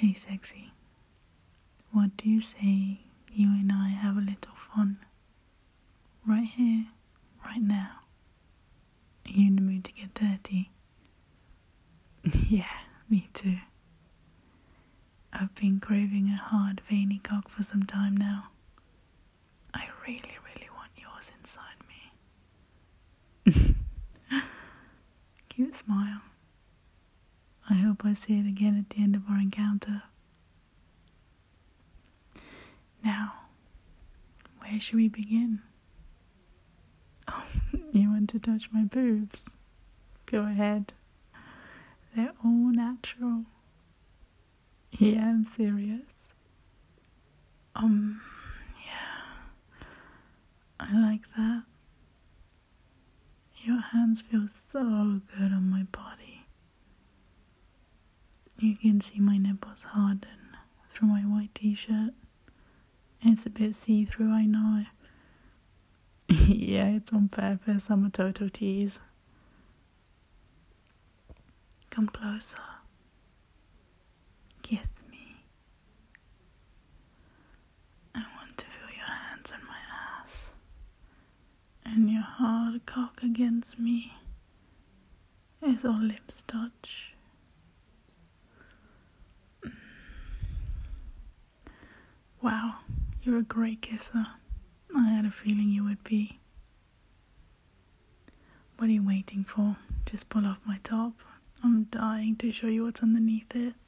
Hey sexy, what do you say you and I have a little fun? Right here, right now. Are you in the mood to get dirty? Yeah, me too. I've been craving a hard, veiny cock for some time now. I really, really want yours inside me. Cute smile. I hope I see it again at the end of our encounter. Now, where should we begin? Oh, you want to touch my boobs? Go ahead. They're all natural. Yeah, I'm serious. Yeah. I like that. Your hands feel so good on my body. You can see my nipples harden through my white t-shirt. It's a bit see-through, I know. Yeah, it's on purpose. I'm a total tease. Come closer. Kiss me. I want to feel your hands on my ass. And your hard cock against me. As our lips touch. Wow, you're a great kisser. I had a feeling you would be. What are you waiting for? Just pull off my top. I'm dying to show you what's underneath it.